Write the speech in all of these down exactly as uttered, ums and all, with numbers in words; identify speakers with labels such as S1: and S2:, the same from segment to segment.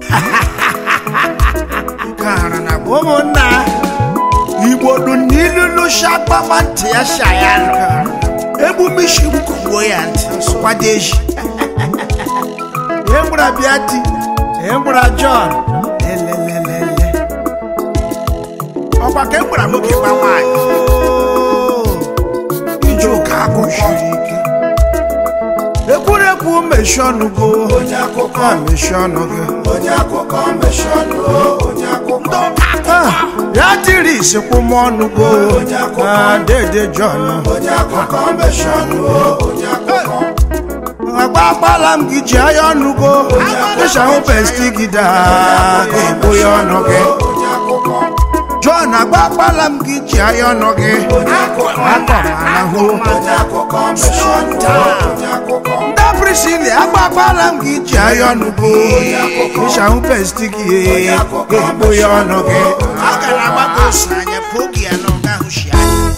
S1: Kana na bomona Igbo du nilulu shapa manti ya shayano Ebu mishi mkubwa ya nti Kwa deji Embra Biati Embra John Lelelelele Oba kembra muke kwa wanyi Ijo kako shiriki Ekureku meshonugo Onyakoko meshonugo Onyakoko meshonugo Onyakoko Yatiri sikumonugo Dede John Onyakoko meshonugo Onyakoko Agbapalam giji ayonugo Esha upesti gida Gebo yonoge John agbapalam giji ayonoge Akomanahu Nda prisili agbapalam giji ayonugo Esha upesti gida Gebo yonoge Agara abagosa nye pogi anonga hushiani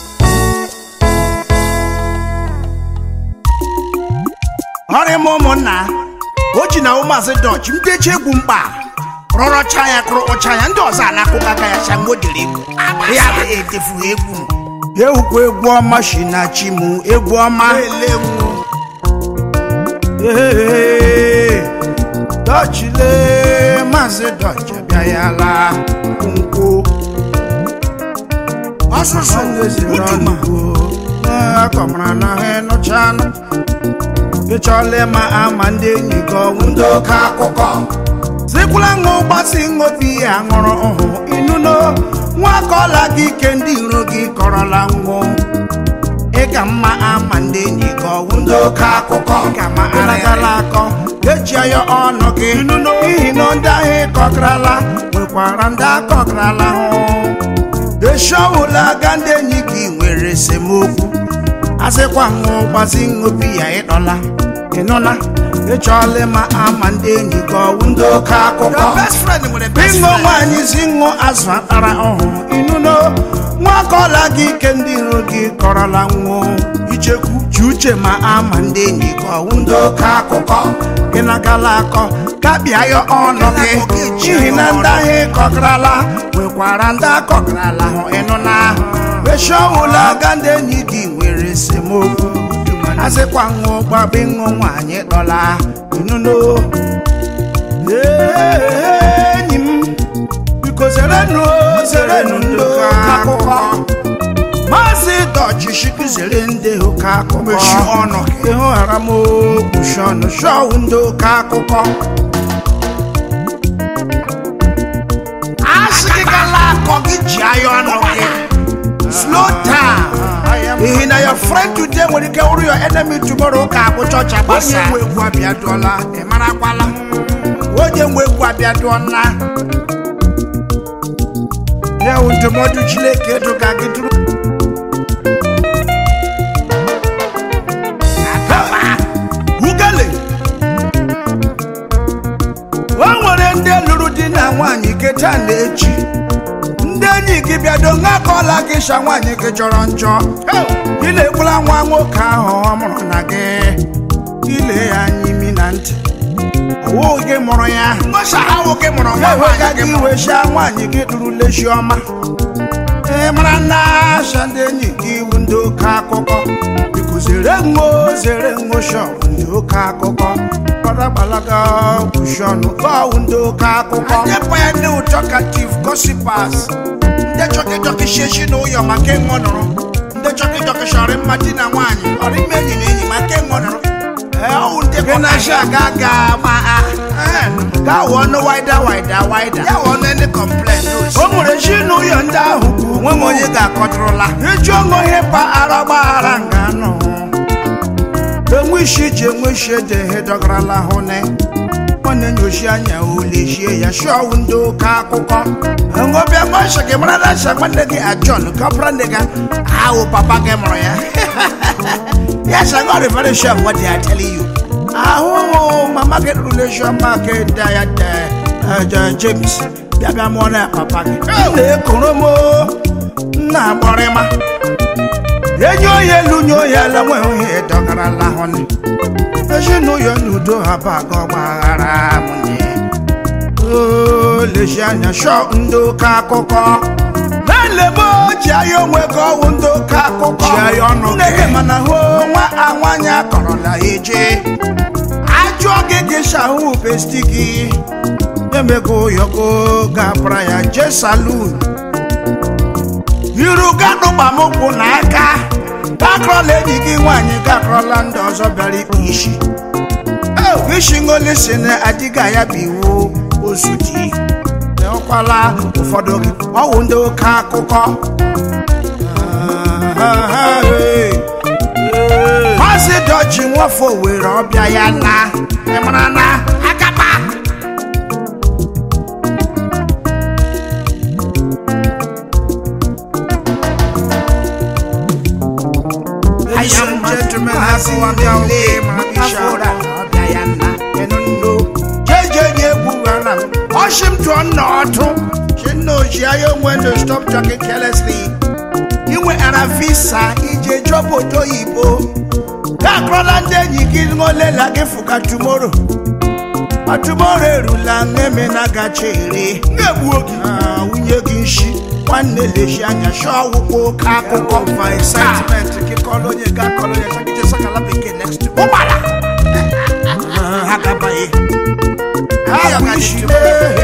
S1: Hori momona Oji na umaze Dutch Mdeche egwu mkpa Rọrọ chanya kụrụ ọchanya Ndị ọzọ anakụkọ aka ya shango dịrị egwu Ya bụ etefu egwu Ewukwa egwu ọma shi na chimu Egwu ọma Dutch le Maze Dutch bịa ya la Nkwo Ọsụsụ Uduma Akọmara na he nọchana Echole ma amande nyigo Undo ka akụkọ Sikula ngo gbasi ngobi ya ngọrọ ọhụ Inuno Nwakola gị ke ndị iro gị kọrọla ngwụ Ịga mma amande nyigo Undo ka akụkọ Ịga ma aragala akọ Eji ayo ọnụ gị Inuno Ihi no ndị ahụ kọkrala Nwekwara ndị akọkrala hụ Eshowula ga ndị enyi gị nwere semokwu Asekwa ngo gbasi ngobi ya ịdọla Enola, echole ma amande enyi go Undo ka akụkọ best friend with a best friend Bingo nwanyi zingo azụ atara ọhụ Inuno Nwakola gị ke ndị iro gị kọrọla nwụ Ichekwu ji uche ma amande enyi go Undo ka akụkọ Gịnagala akọ Kabịa ya ọnụ gị Ihi na ndị ahụ kọkrala Nwekwara ndị akọkrala hụ ịnụna Eshowula ga ndị enyi gị nwere semokwu Asekwa ngo gbabe ngo nwanyị dọla Inuno Enyi m Biko zerenu zerenu ndị ụka akụkọ Maazị Dutch shiki zere ndị ụka akụkọ Meshi ọnụ Ịhụ haram okwu shọnụ Shọwụ ndị ụka akụkọ Asịkịkala akọ gị ji ayọ ọnụ gị Slow down Ihi na your friend today when you get over your enemy tomorrow ka bụ church abasa Onye nwe egwu abịa dụọla Ị mara kwala Onye nwe egwu abịa dụọla Ya wụ ndụmọdụ Chineke dụga gị dụrụ Ugele O nwere ndị lụrụ di na nwaanyị keta na-echi Ndị enyi gị bịado Nwakola gị sha nwaanyị gị chọrọ njọ Ị na-ekwula nwa nwoke ahụ ọ mụrụ na gị Ile ya anya imi na ntị Owo gị mụrụ ya Mgbosa ha nwoke mụrụ nwa nwaanyị gị mụrụ Wesha nwaanyị gị duru leshi ọma Ị mara na asha ndị enyi gị iwu ndị oke akụkọ Biko zere ngo zere ngo shọ ndị oke akụkọ Balaga Bushonu Go Undo Kakuko Nepa new talkative gossipers The jockey jockey sheshi no yo make monoro The jockey jockey shari Martina wani Or many many make monoro Eh unde kona shagaga ma eh Ga one wider wider wider Ya one any complaint Omure shi no yo nda huku Mwe mwenye ga kontrola Ejongo hepa araba arangano Mwishi je mwishi de hedograla hone Mwane nyoshi anya ulishie ya show ndo ka akụkọ Ngobia mwasha ke mrada sha mwande ki a John Kapra nega Awo papa ke mro ya Yes, I got a very sure of what they are telling you Aho mama get relation market diet uh, James Biaga mwana papa ke Ne koromo Na borema Enyo yelu nyo yala mwe uhe dogara la hone Eji no yo nudo haba go gbara munye na-eleji anya shọ ndị oke akụkọ na-elebe ji anya onwe ka ọwụ ndị oke akụkọ nneke mana hụ nwa anwanye akọrọla eje ajụọ gị gị shahu besti gị emego yogo gabra ya je salun iru gadụgbamụkwụ n'aka gakọrọla enyi gị nwaanyị gakọrọla ndị ọzọ bịara ikpe isi isi ngolisi na adịga ya bụ iwu ozuji ọkwala ụfọdụ gị ọwụ ndị oke akụkọ maazị dọji nwafọ were ọbịa ya na ịmara na akapa Ladies and gentlemen, happy one day, Oshim to a knot. She knows she when to stop talking carelessly. You were at a visa, E J Jobo to Ibo. That Roland then you kill more like a fuka tomorrow. But tomorrow, Rulang Nemenagacheri. Ah, when you can she one delicious and your show will cackle of my sentiment to keep calling you got calling you. I just a lappic next to Obala. Hakabai. I wish you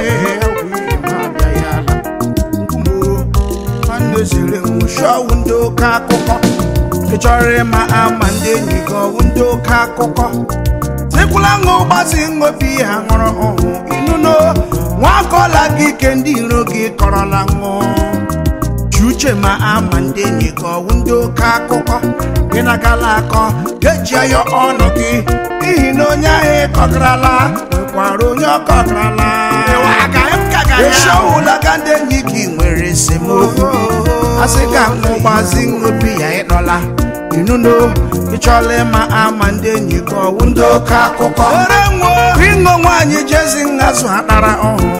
S1: show window kakoko. Kichore ma amande ni go window kakoko. Sekulango basingo bi hangoro ohu inuno. Wakola gi kendi rogi korolango. Chuche ma amande ni go window kakoko. Inagalako gejia yo onoki. Ihino nyahe kokrala. Kwaro nyo kokrala. Esho ula kande nyiki nwere semo. Asika mwazi ngobi ya etola. Inuno kichole ma amande nyiko wundo kakoko. Ringo mwanyi jezi ngasu hatara ohu.